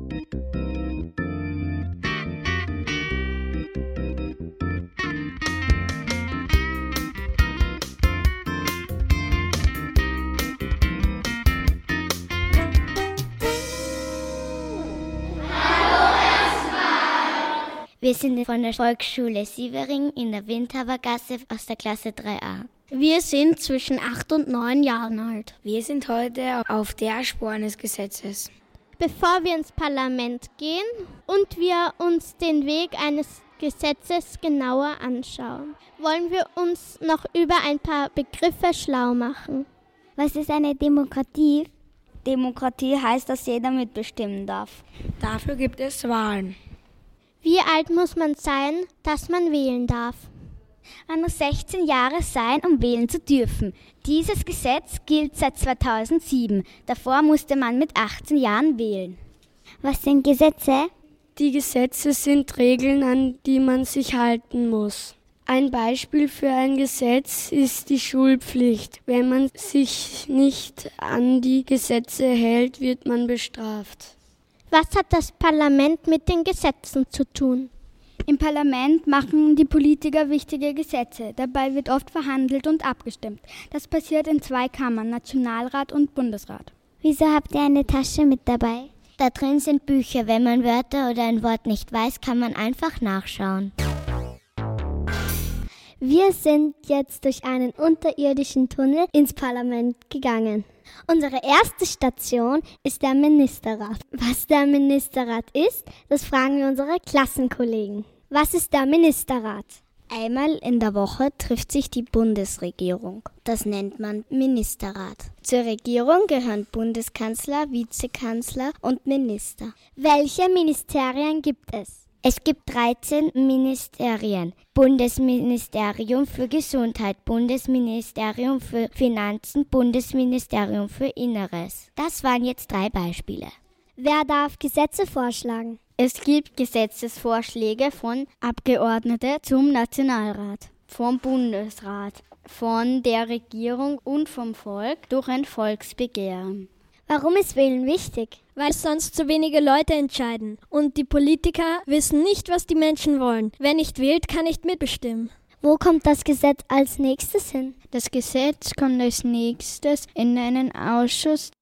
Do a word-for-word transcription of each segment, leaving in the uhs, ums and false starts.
Wir sind von der Volksschule Sievering in der Windhabergasse aus der Klasse drei a. Wir sind zwischen acht und neun Jahren alt. Wir sind heute auf der Spur eines Gesetzes. Bevor wir ins Parlament gehen und wir uns den Weg eines Gesetzes genauer anschauen, wollen wir uns noch über ein paar Begriffe schlau machen. Was ist eine Demokratie? Demokratie heißt, dass jeder mitbestimmen darf. Dafür gibt es Wahlen. Wie alt muss man sein, dass man wählen darf? Man muss sechzehn Jahre sein, um wählen zu dürfen. Dieses Gesetz gilt seit zweitausendsieben. Davor musste man mit achtzehn Jahren wählen. Was sind Gesetze? Die Gesetze sind Regeln, an die man sich halten muss. Ein Beispiel für ein Gesetz ist die Schulpflicht. Wenn man sich nicht an die Gesetze hält, wird man bestraft. Was hat das Parlament mit den Gesetzen zu tun? Im Parlament machen die Politiker wichtige Gesetze. Dabei wird oft verhandelt und abgestimmt. Das passiert in zwei Kammern, Nationalrat und Bundesrat. Wieso habt ihr eine Tasche mit dabei? Da drin sind Bücher. Wenn man Wörter oder ein Wort nicht weiß, kann man einfach nachschauen. Wir sind jetzt durch einen unterirdischen Tunnel ins Parlament gegangen. Unsere erste Station ist der Ministerrat. Was der Ministerrat ist, das fragen wir unsere Klassenkollegen. Was ist der Ministerrat? Einmal in der Woche trifft sich die Bundesregierung. Das nennt man Ministerrat. Zur Regierung gehören Bundeskanzler, Vizekanzler und Minister. Welche Ministerien gibt es? Es gibt dreizehn Ministerien. Bundesministerium für Gesundheit, Bundesministerium für Finanzen, Bundesministerium für Inneres. Das waren jetzt drei Beispiele. Wer darf Gesetze vorschlagen? Es gibt Gesetzesvorschläge von Abgeordneten zum Nationalrat, vom Bundesrat, von der Regierung und vom Volk durch ein Volksbegehren. Warum ist Wählen wichtig? Weil sonst zu wenige Leute entscheiden. Und die Politiker wissen nicht, was die Menschen wollen. Wer nicht wählt, kann nicht mitbestimmen. Wo kommt das Gesetz als nächstes hin? Das Gesetz kommt als nächstes in einen Ausschuss.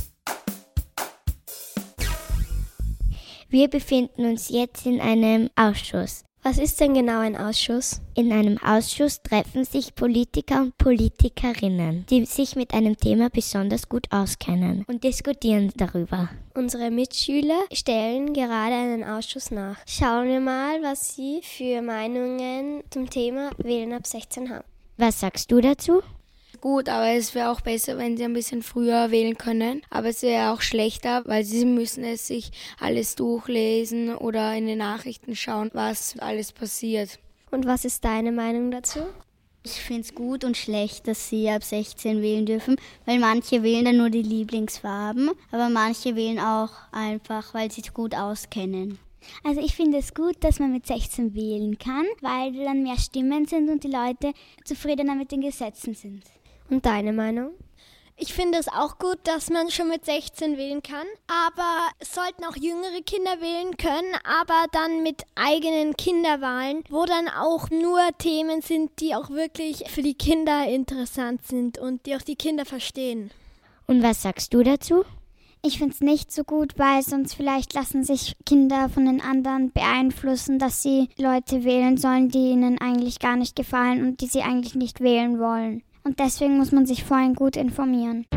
Wir befinden uns jetzt in einem Ausschuss. Was ist denn genau ein Ausschuss? In einem Ausschuss treffen sich Politiker und Politikerinnen, die sich mit einem Thema besonders gut auskennen und diskutieren darüber. Unsere Mitschüler stellen gerade einen Ausschuss nach. Schauen wir mal, was sie für Meinungen zum Thema Wählen ab sechzehn haben. Was sagst du dazu? Gut, aber es wäre auch besser, wenn sie ein bisschen früher wählen können. Aber es wäre auch schlechter, weil sie müssen es sich alles durchlesen oder in den Nachrichten schauen, was alles passiert. Und was ist deine Meinung dazu? Ich finde es gut und schlecht, dass sie ab sechzehn wählen dürfen, weil manche wählen dann nur die Lieblingsfarben, aber manche wählen auch einfach, weil sie es gut auskennen. Also ich finde es gut, dass man mit sechzehn wählen kann, weil dann mehr Stimmen sind und die Leute zufriedener mit den Gesetzen sind. Und deine Meinung? Ich finde es auch gut, dass man schon mit sechzehn wählen kann, aber es sollten auch jüngere Kinder wählen können, aber dann mit eigenen Kinderwahlen, wo dann auch nur Themen sind, die auch wirklich für die Kinder interessant sind und die auch die Kinder verstehen. Und was sagst du dazu? Ich finde es nicht so gut, weil sonst vielleicht lassen sich Kinder von den anderen beeinflussen, dass sie Leute wählen sollen, die ihnen eigentlich gar nicht gefallen und die sie eigentlich nicht wählen wollen. Und deswegen muss man sich vorhin gut informieren.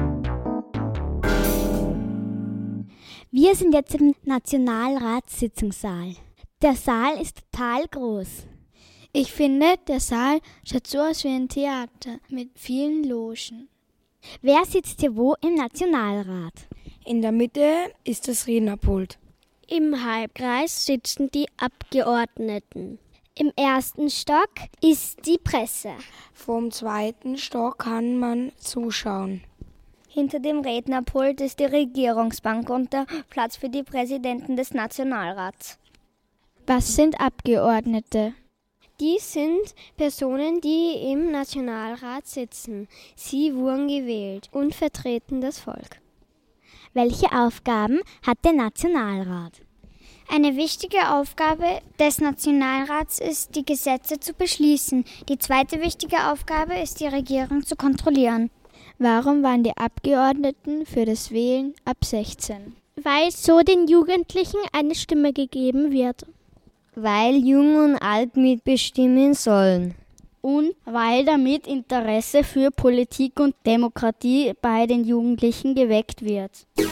Wir sind jetzt im Nationalratssitzungssaal. Der Saal ist total groß. Ich finde, der Saal schaut so aus wie ein Theater mit vielen Logen. Wer sitzt hier wo im Nationalrat? In der Mitte ist das Rednerpult. Im Halbkreis sitzen die Abgeordneten. Im ersten Stock ist die Presse. Vom zweiten Stock kann man zuschauen. Hinter dem Rednerpult ist die Regierungsbank und der Platz für die Präsidenten des Nationalrats. Was sind Abgeordnete? Die sind Personen, die im Nationalrat sitzen. Sie wurden gewählt und vertreten das Volk. Welche Aufgaben hat der Nationalrat? Eine wichtige Aufgabe des Nationalrats ist, die Gesetze zu beschließen. Die zweite wichtige Aufgabe ist, die Regierung zu kontrollieren. Warum waren die Abgeordneten für das Wählen ab sechzehn? Weil so den Jugendlichen eine Stimme gegeben wird. Weil Jung und Alt mitbestimmen sollen. Und weil damit Interesse für Politik und Demokratie bei den Jugendlichen geweckt wird.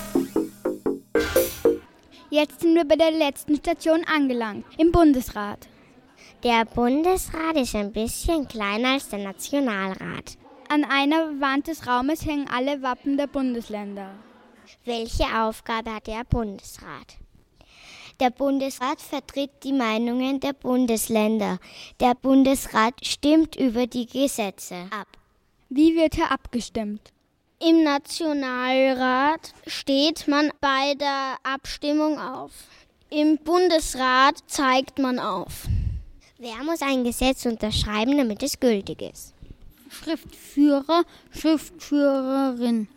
Jetzt sind wir bei der letzten Station angelangt, im Bundesrat. Der Bundesrat ist ein bisschen kleiner als der Nationalrat. An einer Wand des Raumes hängen alle Wappen der Bundesländer. Welche Aufgabe hat der Bundesrat? Der Bundesrat vertritt die Meinungen der Bundesländer. Der Bundesrat stimmt über die Gesetze ab. Wie wird hier abgestimmt? Im Nationalrat steht man bei der Abstimmung auf. Im Bundesrat zeigt man auf. Wer muss ein Gesetz unterschreiben, damit es gültig ist? Schriftführer, Schriftführerin,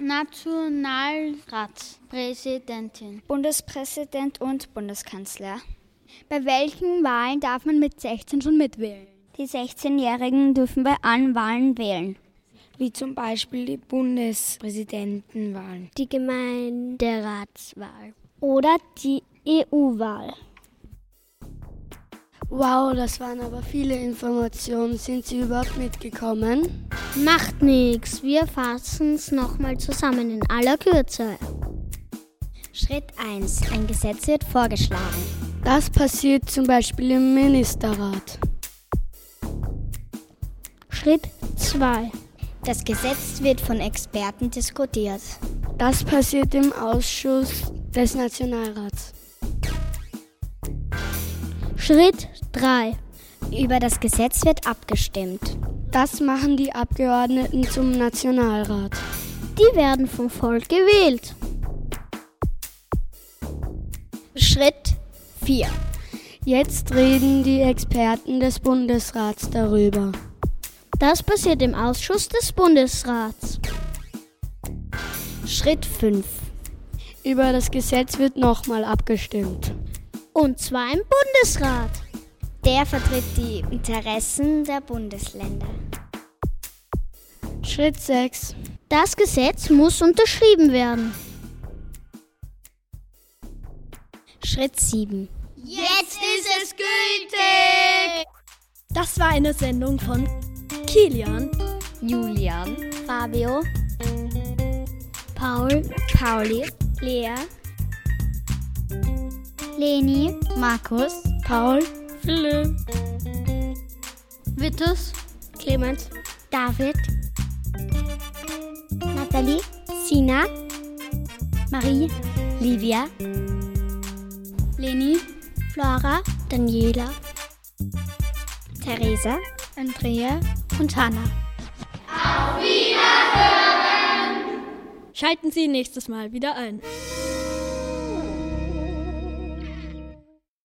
Nationalratspräsidentin, Bundespräsident und Bundeskanzler. Bei welchen Wahlen darf man mit sechzehn schon mitwählen? Die sechzehnjährigen dürfen bei allen Wahlen wählen. Wie zum Beispiel die Bundespräsidentenwahlen, die Gemeinderatswahl oder die E U-Wahl. Wow, das waren aber viele Informationen. Sind Sie überhaupt mitgekommen? Macht nichts, wir fassen es nochmal zusammen in aller Kürze. Schritt eins. Ein Gesetz wird vorgeschlagen. Das passiert zum Beispiel im Ministerrat. Schritt zwei. Das Gesetz wird von Experten diskutiert. Das passiert im Ausschuss des Nationalrats. Schritt drei. Über das Gesetz wird abgestimmt. Das machen die Abgeordneten zum Nationalrat. Die werden vom Volk gewählt. Schritt vier. Jetzt reden die Experten des Bundesrats darüber. Das passiert im Ausschuss des Bundesrats. Schritt fünf. Über das Gesetz wird nochmal abgestimmt. Und zwar im Bundesrat. Der vertritt die Interessen der Bundesländer. Schritt sechs. Das Gesetz muss unterschrieben werden. Schritt sieben. Jetzt ist es gültig! Das war eine Sendung von Kilian, Julian, Fabio, Paul, Pauli, Lea, Leni, Markus, Paul, Philipp, Vitus, Clemens, David, Nathalie, Sina, Marie, Livia, Leni, Flora, Daniela, Theresa, Andrea und Hannah. Auf Wiederhören! Schalten Sie nächstes Mal wieder ein.